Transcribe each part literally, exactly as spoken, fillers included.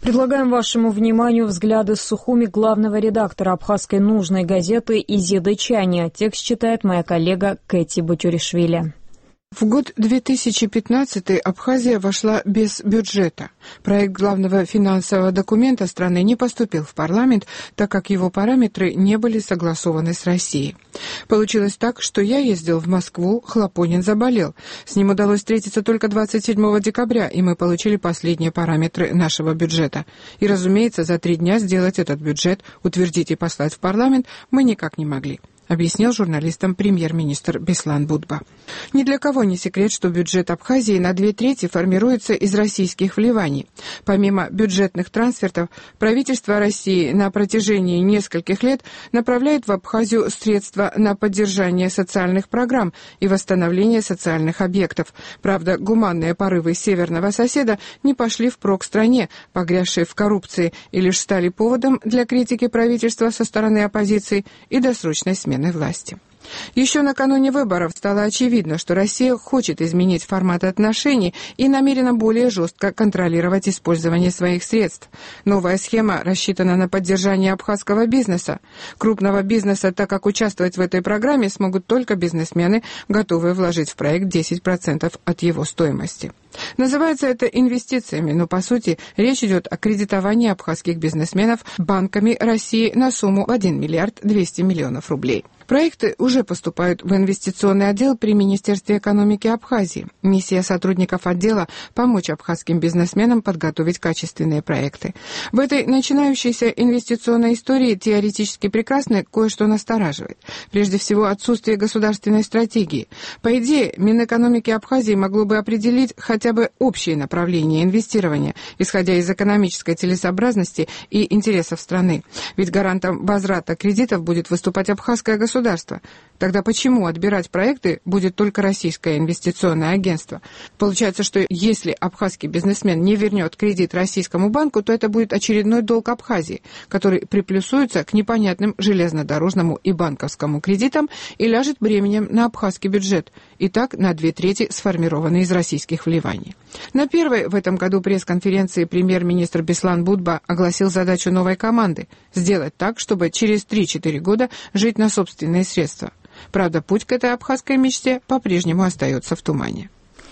Предлагаем вашему вниманию взгляды с Сухуми главного редактора абхазской нужной газеты «Изиды Чани». Текст читает моя коллега Кэти Бутюришвили. В год две тысячи пятнадцатый Абхазия вошла без бюджета. Проект главного финансового документа страны не поступил в парламент, так как его параметры не были согласованы с Россией. Получилось так, что я ездил в Москву, Хлопонин заболел. С ним удалось встретиться только двадцать седьмого декабря, и мы получили последние параметры нашего бюджета. И, разумеется, за три дня сделать этот бюджет, утвердить и послать в парламент мы никак не могли, объяснил журналистам премьер-министр Беслан Будба. Ни для кого не секрет, что бюджет Абхазии на две трети формируется из российских вливаний. Помимо бюджетных трансфертов, правительство России на протяжении нескольких лет направляет в Абхазию средства на поддержание социальных программ и восстановление социальных объектов. Правда, гуманные порывы северного соседа не пошли впрок стране, погрязшей в коррупции, и лишь стали поводом для критики правительства со стороны оппозиции и досрочной смены власти. Еще накануне выборов стало очевидно, что Россия хочет изменить формат отношений и намерена более жестко контролировать использование своих средств. Новая схема рассчитана на поддержание абхазского бизнеса. Крупного бизнеса, так как участвовать в этой программе смогут только бизнесмены, готовые вложить в проект десять процентов от его стоимости. Называется это инвестициями, но по сути речь идет о кредитовании абхазских бизнесменов банками России на сумму в один миллиард двести миллионов рублей. Проекты уже поступают в инвестиционный отдел при Министерстве экономики Абхазии. Миссия сотрудников отдела – помочь абхазским бизнесменам подготовить качественные проекты. В этой начинающейся инвестиционной истории теоретически прекрасно кое-что настораживает. Прежде всего, отсутствие государственной стратегии. По идее, Минэкономики Абхазии могло бы определить хотя бы общее направление инвестирования, исходя из экономической целесообразности и интересов страны. Ведь гарантом возврата кредитов будет выступать абхазское государство. Государства. Тогда почему отбирать проекты будет только российское инвестиционное агентство? Получается, что если абхазский бизнесмен не вернет кредит российскому банку, то это будет очередной долг Абхазии, который приплюсуется к непонятным железнодорожному и банковскому кредитам и ляжет бременем на абхазский бюджет, и так на две трети сформированный из российских вливаний. На первой в этом году пресс-конференции премьер-министр Беслан Будба огласил задачу новой команды – сделать так, чтобы через три-четыре года жить на собственные средства. Правда, путь к этой абхазской мечте по-прежнему остается в тумане.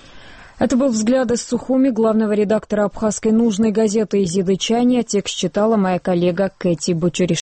Это был взгляд из Сухуми главного редактора абхазской нужной газеты «Изиды Чани», а текст читала моя коллега Кэти Бутюришвили.